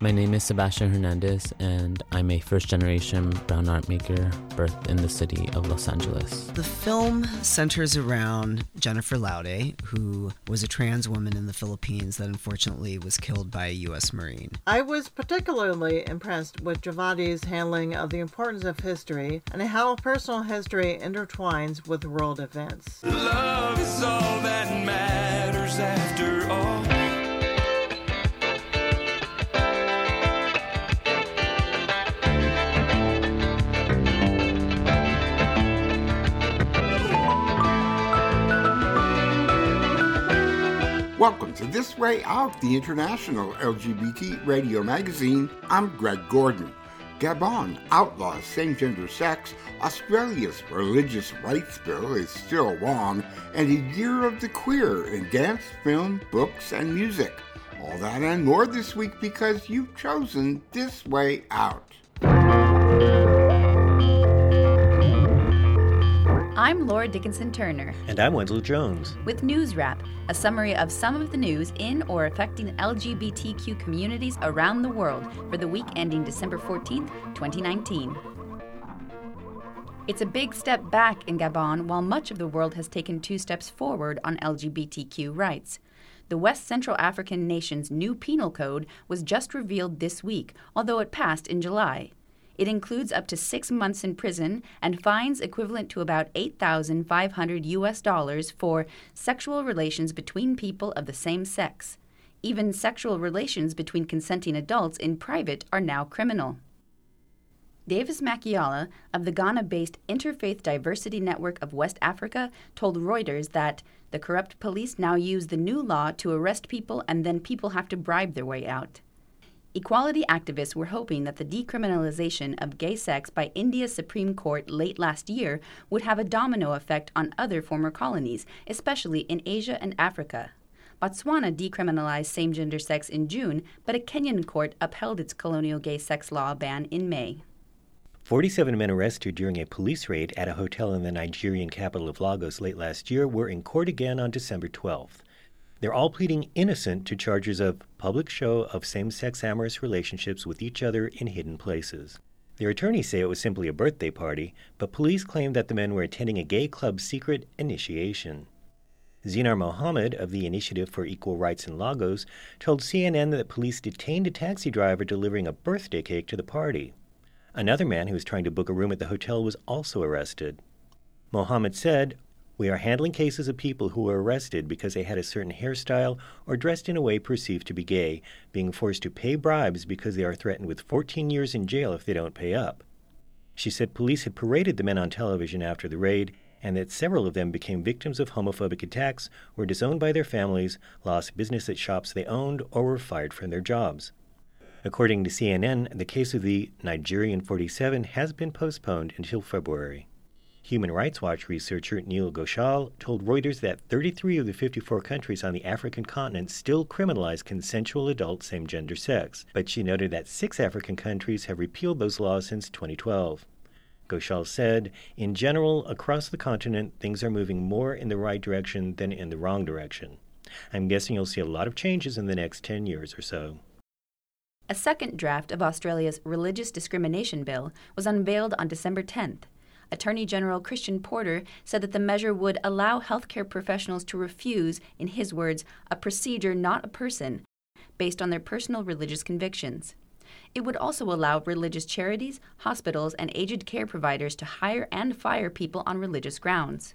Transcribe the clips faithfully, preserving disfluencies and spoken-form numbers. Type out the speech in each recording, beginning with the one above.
My name is Sebastian Hernandez, and I'm a first-generation brown art maker birthed in the city of Los Angeles. The film centers around Jennifer Laude, who was a trans woman in the Philippines that unfortunately was killed by a U S Marine. I was particularly impressed with Javadi's handling of the importance of history and how personal history intertwines with world events. Love is all that matters after all. Welcome to This Way Out, the international L G B T radio magazine. I'm Greg Gordon. Gabon outlaws same-gender sex, Australia's religious rights bill is still on, and a year of the queer in dance, film, books, and music. All that and more this week because you've chosen This Way Out. I'm Laura Dickinson Turner. And I'm Wendell Jones. With News Wrap, a summary of some of the news in or affecting L G B T Q communities around the world for the week ending December fourteenth, twenty nineteen. It's a big step back in Gabon while much of the world has taken two steps forward on L G B T Q rights. The West Central African nation's new penal code was just revealed this week, although it passed in July. It includes up to six months in prison and fines equivalent to about eight thousand five hundred U S dollars for sexual relations between people of the same sex. Even sexual relations between consenting adults in private are now criminal. Davis Makiala of the Ghana-based Interfaith Diversity Network of West Africa told Reuters that the corrupt police now use the new law to arrest people and then people have to bribe their way out. Equality activists were hoping that the decriminalization of gay sex by India's Supreme Court late last year would have a domino effect on other former colonies, especially in Asia and Africa. Botswana decriminalized same-gender sex in June, but a Kenyan court upheld its colonial gay sex law ban in May. forty-seven men arrested during a police raid at a hotel in the Nigerian capital of Lagos late last year were in court again on December twelfth. They're all pleading innocent to charges of public show of same-sex amorous relationships with each other in hidden places. Their attorneys say it was simply a birthday party, but police claim that the men were attending a gay club's secret initiation. Zinar Mohammed of the Initiative for Equal Rights in Lagos told C N N that police detained a taxi driver delivering a birthday cake to the party. Another man who was trying to book a room at the hotel was also arrested. Mohammed said, "We are handling cases of people who were arrested because they had a certain hairstyle or dressed in a way perceived to be gay, being forced to pay bribes because they are threatened with fourteen years in jail if they don't pay up." She said police had paraded the men on television after the raid and that several of them became victims of homophobic attacks, were disowned by their families, lost business at shops they owned, or were fired from their jobs. According to C N N, the case of the Nigerian forty-seven has been postponed until February. Human Rights Watch researcher Neil Ghoshal told Reuters that thirty-three of the fifty-four countries on the African continent still criminalize consensual adult same-gender sex, but she noted that six African countries have repealed those laws since twenty twelve. Ghoshal said, "In general, across the continent, things are moving more in the right direction than in the wrong direction. I'm guessing you'll see a lot of changes in the next ten years or so." A second draft of Australia's religious discrimination bill was unveiled on December tenth. Attorney General Christian Porter said that the measure would allow healthcare professionals to refuse, in his words, a procedure, not a person, based on their personal religious convictions. It would also allow religious charities, hospitals, and aged care providers to hire and fire people on religious grounds.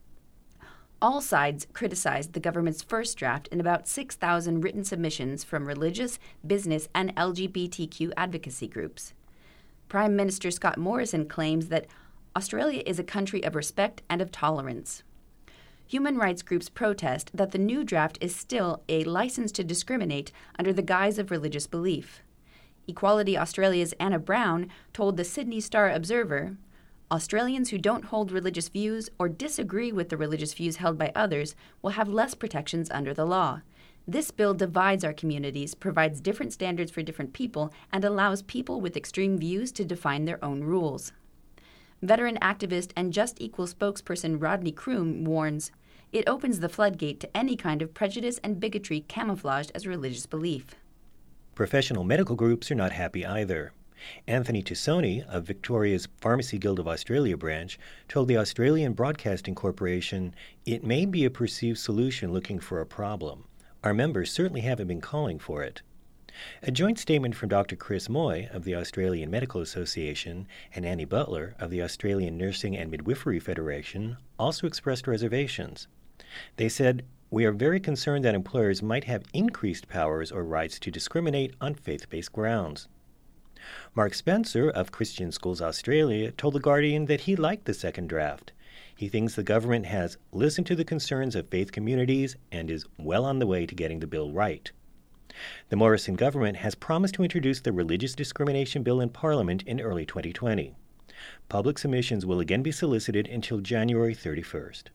All sides criticized the government's first draft in about six thousand written submissions from religious, business, and L G B T Q advocacy groups. Prime Minister Scott Morrison claims that Australia is a country of respect and of tolerance. Human rights groups protest that the new draft is still a license to discriminate under the guise of religious belief. Equality Australia's Anna Brown told the Sydney Star Observer, "Australians who don't hold religious views or disagree with the religious views held by others will have less protections under the law. This bill divides our communities, provides different standards for different people, and allows people with extreme views to define their own rules." Veteran activist and Just Equal spokesperson Rodney Croom warns, "It opens the floodgate to any kind of prejudice and bigotry camouflaged as religious belief." Professional medical groups are not happy either. Anthony Tassoni of Victoria's Pharmacy Guild of Australia branch told the Australian Broadcasting Corporation it may be a perceived solution looking for a problem. Our members certainly haven't been calling for it. A joint statement from Doctor Chris Moy of the Australian Medical Association and Annie Butler of the Australian Nursing and Midwifery Federation also expressed reservations. They said, "We are very concerned that employers might have increased powers or rights to discriminate on faith-based grounds." Mark Spencer of Christian Schools Australia told The Guardian that he liked the second draft. He thinks the government has listened to the concerns of faith communities and is well on the way to getting the bill right. The Morrison government has promised to introduce the Religious Discrimination Bill in Parliament in early twenty twenty. Public submissions will again be solicited until January thirty-first.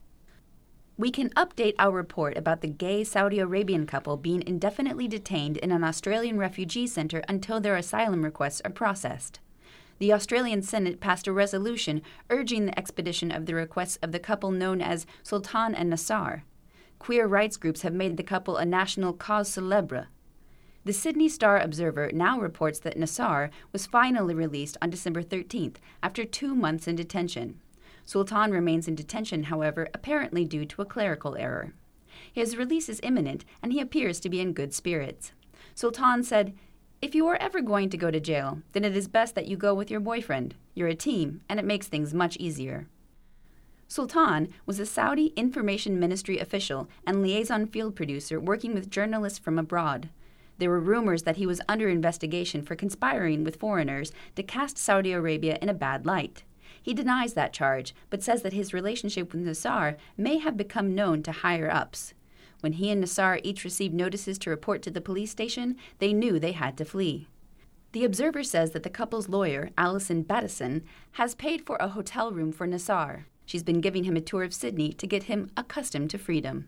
We can update our report about the gay Saudi Arabian couple being indefinitely detained in an Australian refugee centre until their asylum requests are processed. The Australian Senate passed a resolution urging the expedition of the requests of the couple known as Sultan and Nassar. Queer rights groups have made the couple a national cause célèbre. The Sydney Star Observer now reports that Nassar was finally released on December thirteenth after two months in detention. Sultan remains in detention, however, apparently due to a clerical error. His release is imminent, and he appears to be in good spirits. Sultan said, "If you are ever going to go to jail, then it is best that you go with your boyfriend. You're a team, and it makes things much easier." Sultan was a Saudi Information Ministry official and liaison field producer working with journalists from abroad. There were rumors that he was under investigation for conspiring with foreigners to cast Saudi Arabia in a bad light. He denies that charge, but says that his relationship with Nassar may have become known to higher-ups. When he and Nassar each received notices to report to the police station, they knew they had to flee. The Observer says that the couple's lawyer, Alison Battison, has paid for a hotel room for Nassar. She's been giving him a tour of Sydney to get him accustomed to freedom.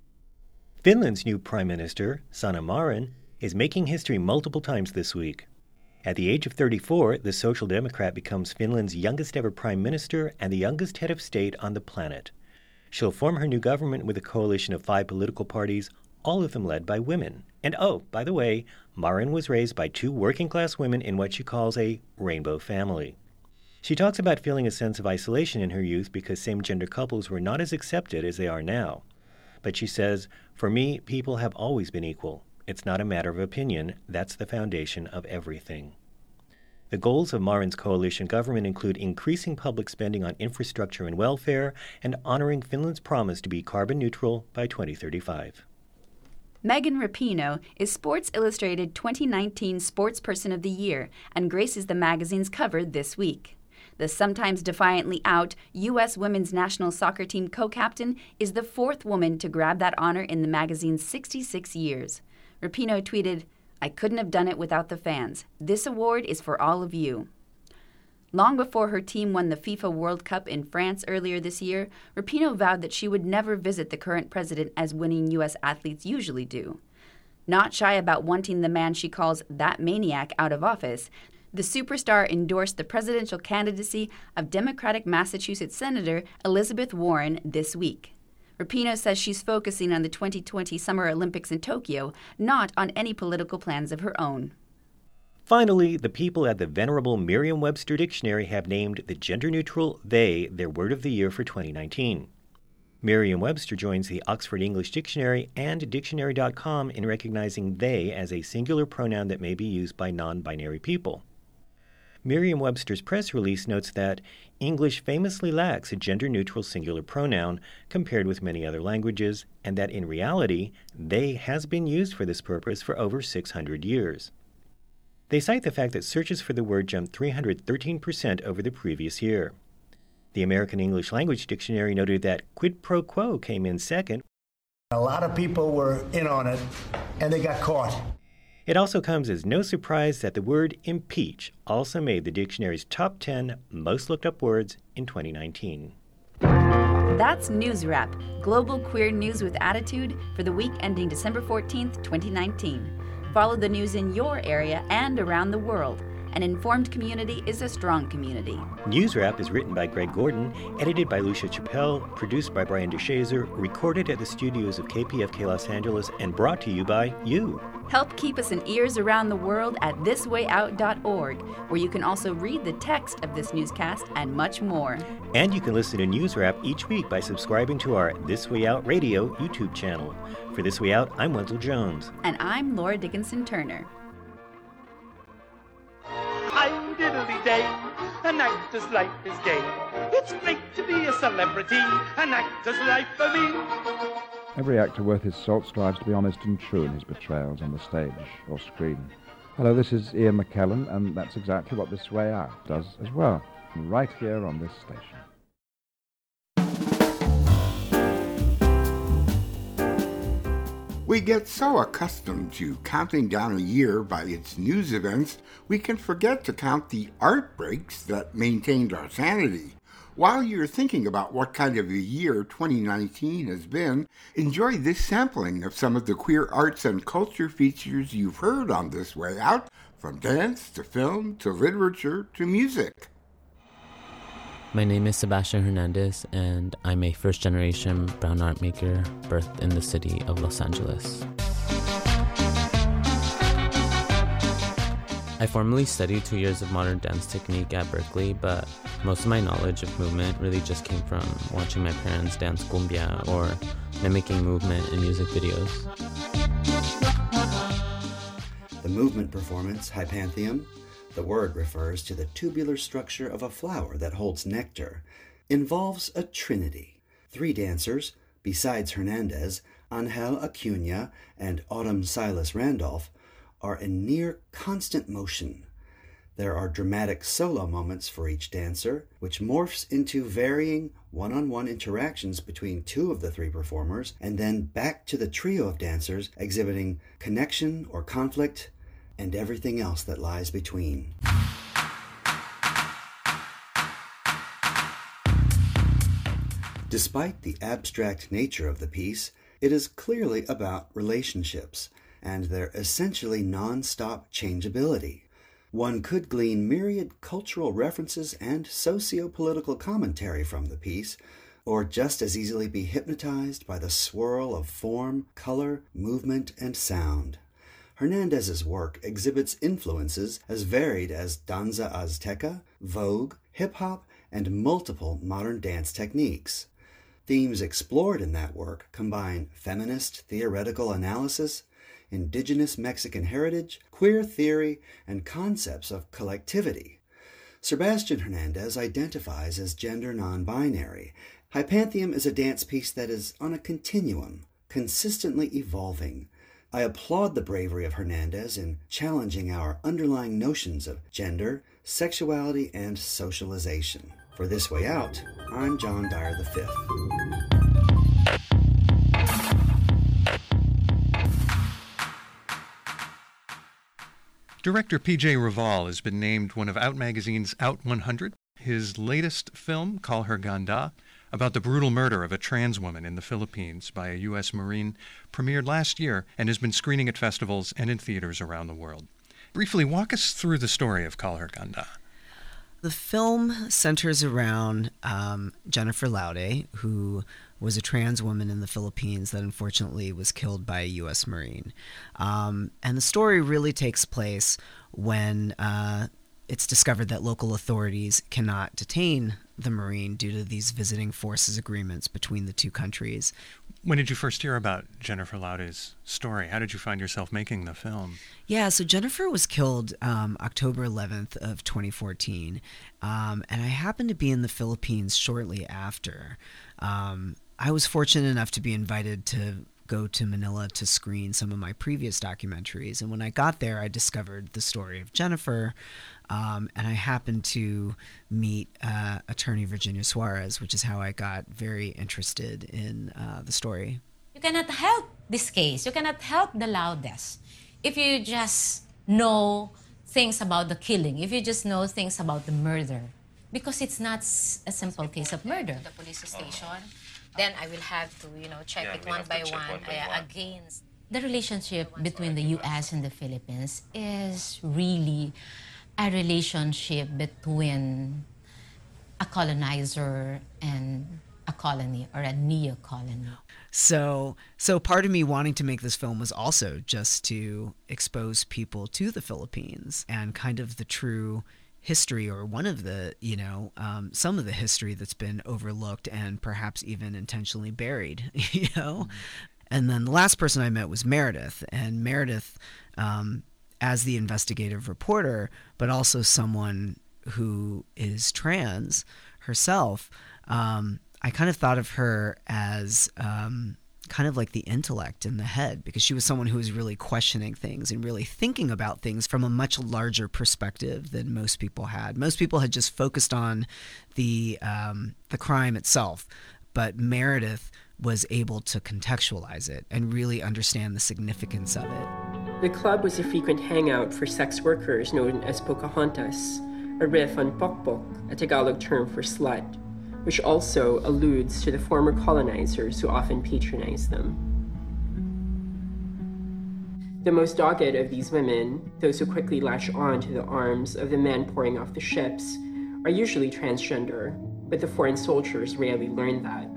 Finland's new Prime Minister, Sanna Marin, is making history multiple times this week. At the age of thirty-four, the Social Democrat becomes Finland's youngest ever prime minister and the youngest head of state on the planet. She'll form her new government with a coalition of five political parties, all of them led by women. And oh, by the way, Marin was raised by two working-class women in what she calls a rainbow family. She talks about feeling a sense of isolation in her youth because same-gender couples were not as accepted as they are now. But she says, "For me, people have always been equal. It's not a matter of opinion. That's the foundation of everything." The goals of Marin's coalition government include increasing public spending on infrastructure and welfare and honoring Finland's promise to be carbon neutral by twenty thirty-five. Megan Rapinoe is Sports Illustrated twenty nineteen Sportsperson of the Year and graces the magazine's cover this week. The sometimes defiantly out U S women's national soccer team co-captain is the fourth woman to grab that honor in the magazine's sixty-six years. Rapinoe tweeted, "I couldn't have done it without the fans. This award is for all of you." Long before her team won the FIFA World Cup in France earlier this year, Rapinoe vowed that she would never visit the current president as winning U S athletes usually do. Not shy about wanting the man she calls that maniac out of office, the superstar endorsed the presidential candidacy of Democratic Massachusetts Senator Elizabeth Warren this week. Rapinoe says she's focusing on the twenty twenty Summer Olympics in Tokyo, not on any political plans of her own. Finally, the people at the venerable Merriam-Webster Dictionary have named the gender-neutral they their word of the year for twenty nineteen. Merriam-Webster joins the Oxford English Dictionary and Dictionary dot com in recognizing they as a singular pronoun that may be used by non-binary people. Merriam-Webster's press release notes that English famously lacks a gender-neutral singular pronoun compared with many other languages, and that in reality, they has been used for this purpose for over six hundred years. They cite the fact that searches for the word jumped three hundred thirteen percent over the previous year. The American English Language Dictionary noted that quid pro quo came in second. A lot of people were in on it, and they got caught. It also comes as no surprise that the word impeach also made the dictionary's top ten most looked up words in twenty nineteen. That's News Wrap, global queer news with attitude for the week ending December fourteenth, twenty nineteen. Follow the news in your area and around the world. An informed community is a strong community. News Wrap is written by Greg Gordon, edited by Lucia Chappelle, produced by Brian DeShazer, recorded at the studios of K P F K Los Angeles, and brought to you by you. Help keep us in ears around the world at this way out dot org, where you can also read the text of this newscast and much more. And you can listen to News Wrap each week by subscribing to our This Way Out Radio YouTube channel. For This Way Out, I'm Wenzel Jones. And I'm Laura Dickinson Turner. I'm diddly day, an actor's life is gay. It's great to be a celebrity, an actor's life for me. Every actor worth his salt strives to be honest and true in his portrayals on the stage or screen. Hello, this is Ian McKellen, and that's exactly what This Way Out does as well, right here on this station. We get so accustomed to counting down a year by its news events, we can forget to count the art breaks that maintained our sanity. While you're thinking about what kind of a year twenty nineteen has been, enjoy this sampling of some of the queer arts and culture features you've heard on This Way Out, from dance to film to literature to music. My name is Sebastian Hernandez, and I'm a first-generation brown art maker birthed in the city of Los Angeles. I formally studied two years of modern dance technique at Berkeley, but most of my knowledge of movement really just came from watching my parents dance cumbia or mimicking movement in music videos. The movement performance, Hypanthium, the word refers to the tubular structure of a flower that holds nectar, involves a trinity. Three dancers, besides Hernandez, Angel Acuna, and Autumn Silas Randolph, are in near constant motion. There are dramatic solo moments for each dancer, which morphs into varying one-on-one interactions between two of the three performers, and then back to the trio of dancers exhibiting connection or conflict and everything else that lies between. Despite the abstract nature of the piece, it is clearly about relationships and their essentially non-stop changeability. One could glean myriad cultural references and socio-political commentary from the piece, or just as easily be hypnotized by the swirl of form, color, movement, and sound. Hernandez's work exhibits influences as varied as danza azteca, vogue, hip-hop, and multiple modern dance techniques. Themes explored in that work combine feminist theoretical analysis, indigenous Mexican heritage, queer theory, and concepts of collectivity. Sebastian Hernandez identifies as gender non-binary. Hypanthium is a dance piece that is on a continuum, consistently evolving. I applaud the bravery of Hernandez in challenging our underlying notions of gender, sexuality, and socialization. For This Way Out, I'm John Dyer the Fifth. Director P J Raval has been named one of Out Magazine's Out one hundred. His latest film, Call Her Ganda, about the brutal murder of a trans woman in the Philippines by a U S Marine, premiered last year and has been screening at festivals and in theaters around the world. Briefly, walk us through the story of Call Her Ganda. The film centers around um, Jennifer Laude, who was a trans woman in the Philippines that unfortunately was killed by a U S Marine. Um, and the story really takes place when uh, it's discovered that local authorities cannot detain the Marine due to these visiting forces agreements between the two countries. When did you first hear about Jennifer Laude's story? How did you find yourself making the film? Yeah, so Jennifer was killed um, October eleventh of twenty fourteen, um, and I happened to be in the Philippines shortly after. Um, I was fortunate enough to be invited to go to Manila to screen some of my previous documentaries, and when I got there, I discovered the story of Jennifer, um, and I happened to meet uh, attorney Virginia Suarez, which is how I got very interested in uh, the story. You cannot help this case. You cannot help the Laudes if you just know things about the killing, if you just know things about the murder, because it's not a simple case of murder. The police station. Then I will have to, you know, check yeah, it one by one, one, by uh, one against. The relationship between the U S and the Philippines is really a relationship between a colonizer and a colony or a neo-colony. So, so part of me wanting to make this film was also just to expose people to the Philippines and kind of the true history, or one of the, you know, um, some of the history that's been overlooked and perhaps even intentionally buried, you know? Mm-hmm. And then the last person I met was Meredith, and Meredith, um, as the investigative reporter, but also someone who is trans herself, um, I kind of thought of her as um, kind of like the intellect in the head, because she was someone who was really questioning things and really thinking about things from a much larger perspective than most people had. Most people had just focused on the um, the crime itself, but Meredith was able to contextualize it and really understand the significance of it. The club was a frequent hangout for sex workers known as Pocahontas, a riff on pokpok, a Tagalog term for slut, which also alludes to the former colonizers who often patronized them. The most dogged of these women, those who quickly latch on to the arms of the men pouring off the ships, are usually transgender, but the foreign soldiers rarely learn that.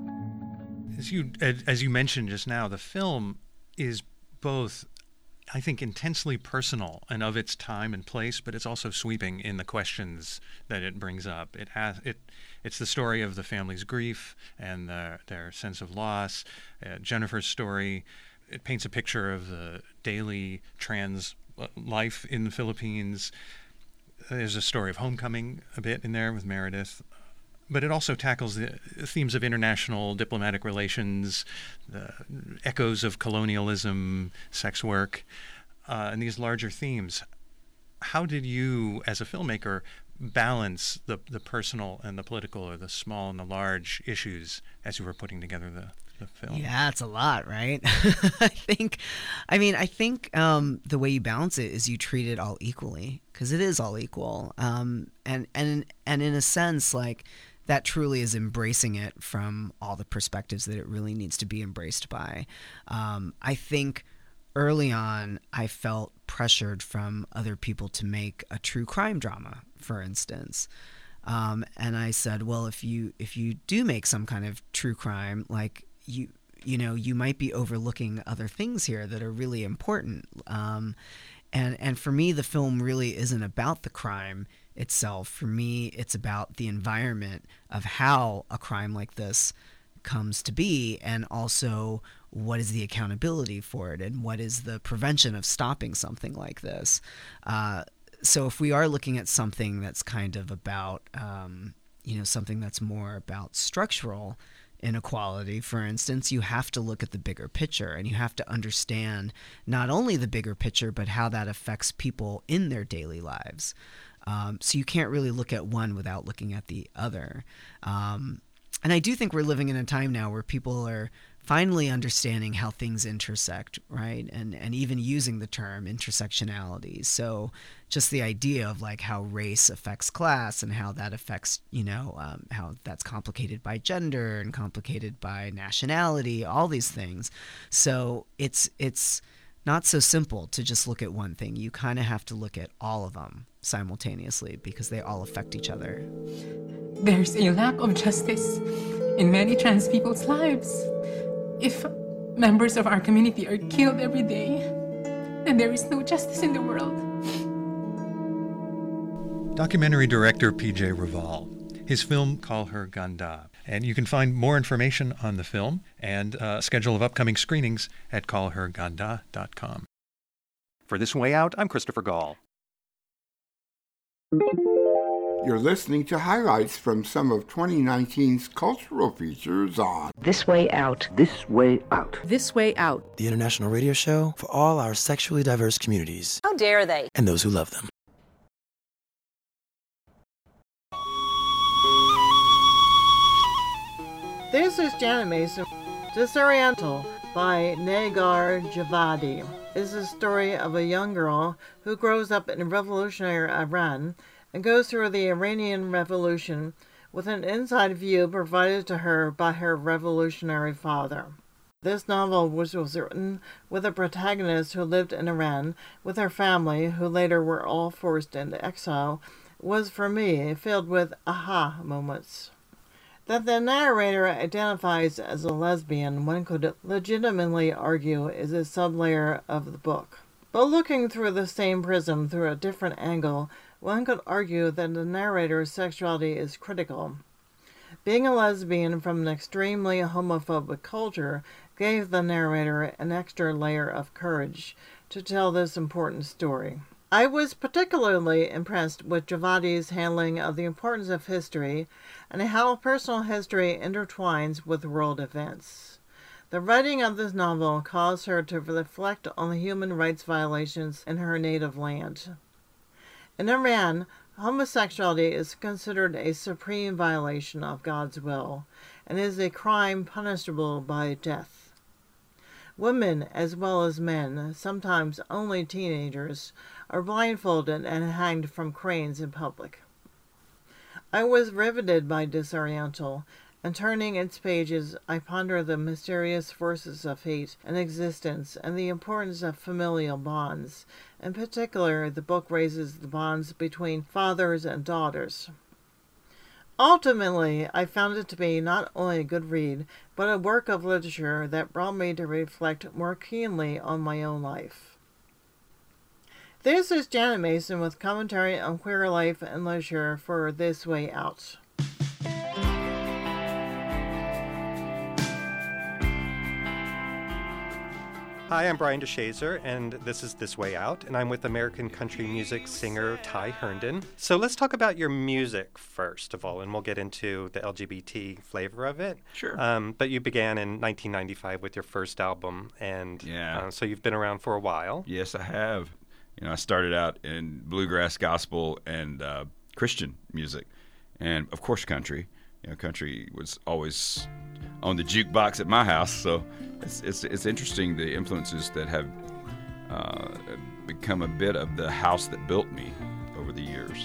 As you, as you mentioned just now, the film is both, I think, intensely personal and of its time and place, but it's also sweeping in the questions that it brings up. It has, it, it's the story of the family's grief and the, their sense of loss. Uh, Jennifer's story, it paints a picture of the daily trans life in the Philippines. There's a story of homecoming a bit in there with Meredith. But it also tackles the themes of international diplomatic relations, the echoes of colonialism, sex work, uh, and these larger themes. How did you, as a filmmaker, balance the, the personal and the political, or the small and the large issues as you were putting together the, the film? Yeah, it's a lot, right? I think, I mean, I think um, the way you balance it is you treat it all equally, because it is all equal. Um, and, and, and in a sense, like, that truly is embracing it from all the perspectives that it really needs to be embraced by. Um, I think early on, I felt pressured from other people to make a true crime drama, for instance. Um, and I said, well, if you if you do make some kind of true crime, like you you know, you might be overlooking other things here that are really important. Um, and and for me, the film really isn't about the crime itself. For me, it's about the environment of how a crime like this comes to be, and also what is the accountability for it, and what is the prevention of stopping something like this. Uh, so if we are looking at something that's kind of about, um, you know, something that's more about structural inequality, for instance, you have to look at the bigger picture, and you have to understand not only the bigger picture, but how that affects people in their daily lives. Um, so you can't really look at one without looking at the other. Um, and I do think we're living in a time now where people are finally understanding how things intersect, right? And and even using the term intersectionality. So just the idea of like how race affects class, and how that affects, you know, um, how that's complicated by gender and complicated by nationality, all these things. So it's it's not so simple to just look at one thing. You kind of have to look at all of them simultaneously, because they all affect each other. There's a lack of justice in many trans people's lives. If members of our community are killed every day, then there is no justice in the world. Documentary director P J Raval. His film, Call Her Ganda. And you can find more information on the film and a schedule of upcoming screenings at call her ganda dot com. For This Way Out, I'm Christopher Gall. You're listening to highlights from some of twenty nineteen's cultural features on This Way Out. This Way Out. This Way Out. The international radio show for all our sexually diverse communities. How dare they? And those who love them. This is Janet Mason. Disoriental by Negar Javadi is the story of a young girl who grows up in revolutionary Iran and goes through the Iranian Revolution with an inside view provided to her by her revolutionary father. This novel, which was written with a protagonist who lived in Iran with her family, who later were all forced into exile, was for me filled with aha moments. That the narrator identifies as a lesbian, one could legitimately argue is a sublayer of the book. But looking through the same prism through a different angle, one could argue that the narrator's sexuality is critical. Being a lesbian from an extremely homophobic culture gave the narrator an extra layer of courage to tell this important story. I was particularly impressed with Javadi's handling of the importance of history and how personal history intertwines with world events. The writing of this novel caused her to reflect on the human rights violations in her native land. In Iran, homosexuality is considered a supreme violation of God's will and is a crime punishable by death. Women, as well as men, sometimes only teenagers, are blindfolded and hanged from cranes in public. I was riveted by Disoriental, and turning its pages, I ponder the mysterious forces of fate and existence and the importance of familial bonds. In particular, the book raises the bonds between fathers and daughters. Ultimately, I found it to be not only a good read, but a work of literature that brought me to reflect more keenly on my own life. This is Janet Mason with commentary on queer life and literature for This Way Out. Hi, I'm Brian DeShazer, and this is This Way Out, and I'm with American country music singer Ty Herndon. So let's talk about your music first of all, and we'll get into the L G B T flavor of it. Sure. Um, but you began in nineteen ninety-five with your first album, and yeah. uh, so you've been around for a while. Yes, I have. You know, I started out in bluegrass, gospel, and uh, Christian music, and of course country. You know, country was always on the jukebox at my house, so it's it's, it's interesting the influences that have uh, become a bit of the house that built me over the years.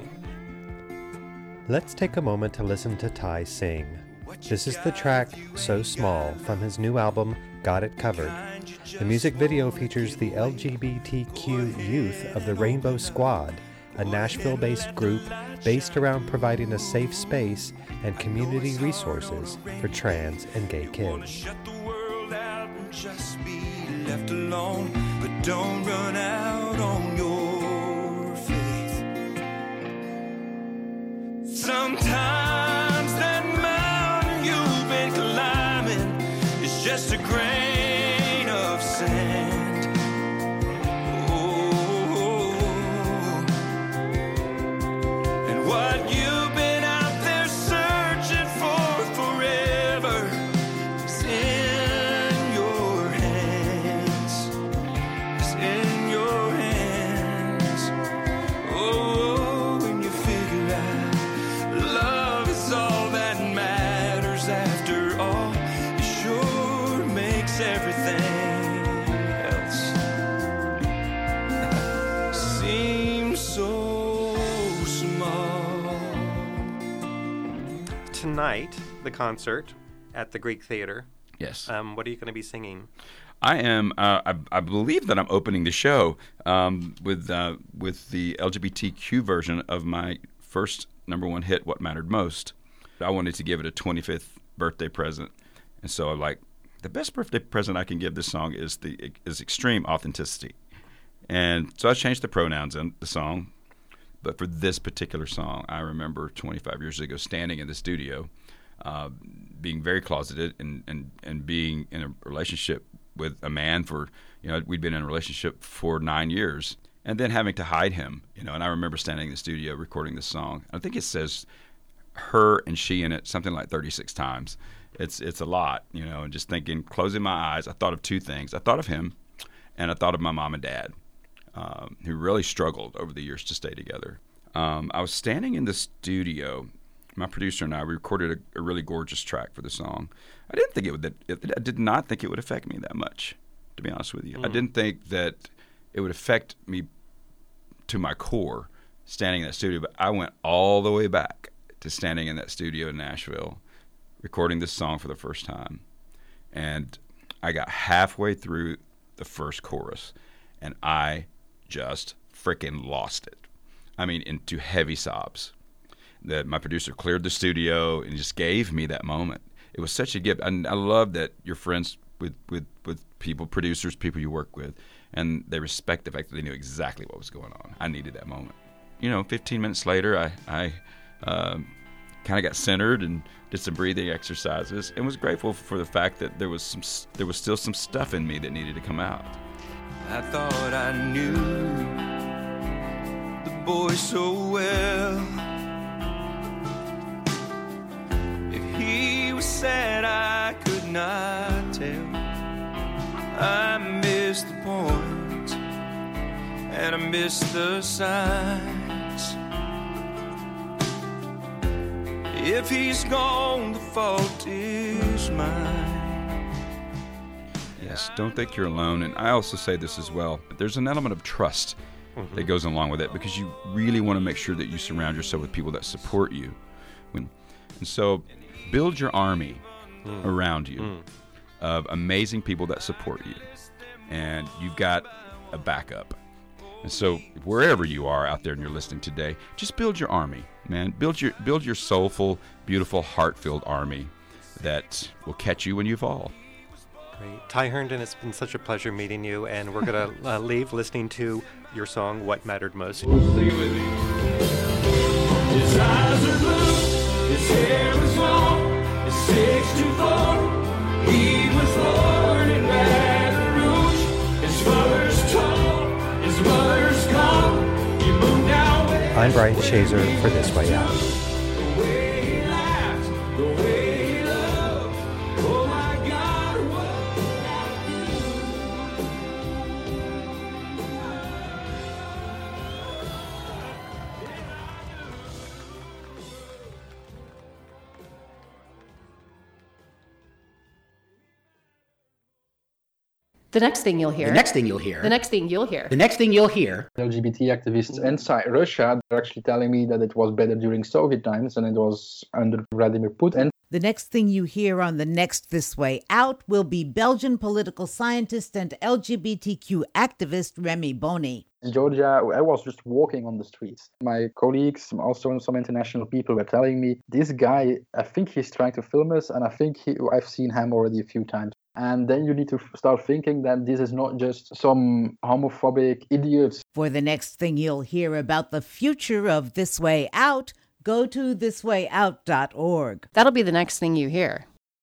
Let's take a moment to listen to Ty sing. This is the track So Small from his new album Got It Covered. The music video features the L G B T Q youth of the Rainbow Squad, a Nashville-based group based around providing a safe space and community resources for trans and gay kids. Shut the world out and just be left alone, but don't run out on your faith. Sometimes that mountain you've been climbing is just a grain of sand. What you've been out there searching for forever is in your hands. It's in your hands. Oh, when you figure out love is all that matters after all, it sure makes everything else seem so Tonight, the concert at the Greek Theater. Yes. Um, what are you going to be singing? I am. Uh, I, I believe that I'm opening the show um, with uh, with the L G B T Q version of my first number one hit, "What Mattered Most." I wanted to give it a twenty-fifth birthday present, and so I'm like, the best birthday present I can give this song is the is extreme authenticity, and so I changed the pronouns in the song. But for this particular song, I remember twenty-five years ago standing in the studio, uh, being very closeted and, and, and being in a relationship with a man for, you know, we'd been in a relationship for nine years, and then having to hide him, you know. And I remember standing in the studio recording this song. I think it says her and she in it something like thirty-six times. It's it's a lot, you know, and just thinking, closing my eyes, I thought of two things. I thought of him, and I thought of my mom and dad. Um, who really struggled over the years to stay together. Um, I was standing in the studio. My producer and I we recorded a, a really gorgeous track for the song. I didn't think it would. It, I did not think it would affect me that much, to be honest with you. Mm. I didn't think that it would affect me to my core standing in that studio. But I went all the way back to standing in that studio in Nashville, recording this song for the first time, and I got halfway through the first chorus, and I just freaking lost it. I mean, into heavy sobs. That my producer cleared the studio and just gave me that moment. It was such a gift. And I love that you're friends with, with, with people, producers, people you work with, and they respect the fact that they knew exactly what was going on. I needed that moment. You know, fifteen minutes later, I, I um, kind of got centered and did some breathing exercises, and was grateful for the fact that there was some, there was still some stuff in me that needed to come out. I thought I knew the boy so well. If he was sad, I could not tell. I missed the point, and I missed the signs. If he's gone, the fault is mine. Yes, don't think you're alone. And I also say this as well. There's an element of trust mm-hmm. that goes along with it, because you really want to make sure that you surround yourself with people that support you. And so build your army mm. around you mm. of amazing people that support you. And you've got a backup. And so wherever you are out there and you're listening today, just build your army, man. Build your build your soulful, beautiful, heart-filled army that will catch you when you fall. Great. Ty Herndon, it's been such a pleasure meeting you, and we're going to uh, leave listening to your song, What Mattered Most. Sing it with me. His eyes are blue, his hair was long, his six to four. He was born in Baton Rouge, his father's tall, his mother's calm. He moved down west. I'm Brian Shazer for This Way Out. The way he laughed, the way he loved, oh my God, what The next thing you'll hear. The next thing you'll hear. The next thing you'll hear. The next thing you'll hear. L G B T activists inside Russia are actually telling me that it was better during Soviet times than it was under Vladimir Putin. The next thing you hear on the next This Way Out will be Belgian political scientist and L G B T Q activist Remy Boney. In Georgia, I was just walking on the streets. My colleagues, also some international people, were telling me, this guy, I think he's trying to film us, and I think he, I've seen him already a few times. And then you need to start thinking that this is not just some homophobic idiots. For the next thing you'll hear about the future of This Way Out, go to this way out dot org. That'll be the next thing you hear.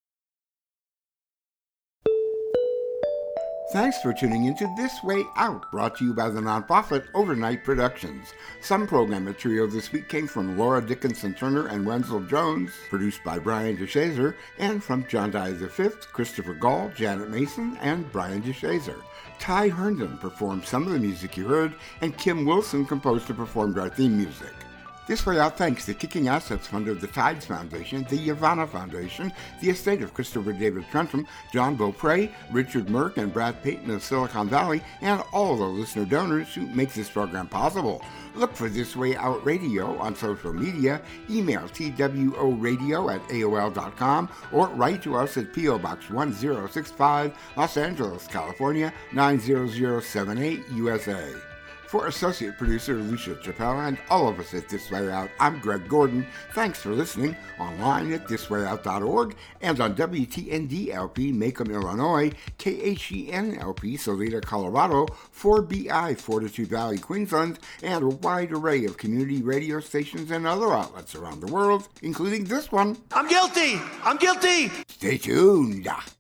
Thanks for tuning into This Way Out, brought to you by the nonprofit Overnight Productions. Some program material this week came from Laura Dickinson Turner and Wenzel Jones, produced by Brian DeShazer, and from John Dye the Fifth, Christopher Gall, Janet Mason, and Brian DeShazer. Ty Herndon performed some of the music you heard, and Kim Wilson composed and performed our theme music. This Way Out thanks the Kicking Assets Fund of the Tides Foundation, the Yavanna Foundation, the estate of Christopher David Trentham, John Beaupre, Richard Merck, and Brad Payton of Silicon Valley, and all the listener donors who make this program possible. Look for This Way Out Radio on social media, email T W O radio at A O L dot com, or write to us at P O Box one zero six five, Los Angeles, California, nine zero zero seven eight, U S A. For associate producer Lucia Chappelle and all of us at This Way Out, I'm Greg Gordon. Thanks for listening online at this way out dot org and on W T N D L P Macomb, Illinois, K H E N L P Salida, Colorado, four B I Fortitude Valley, Queensland, and a wide array of community radio stations and other outlets around the world, including this one. I'm guilty! I'm guilty! Stay tuned.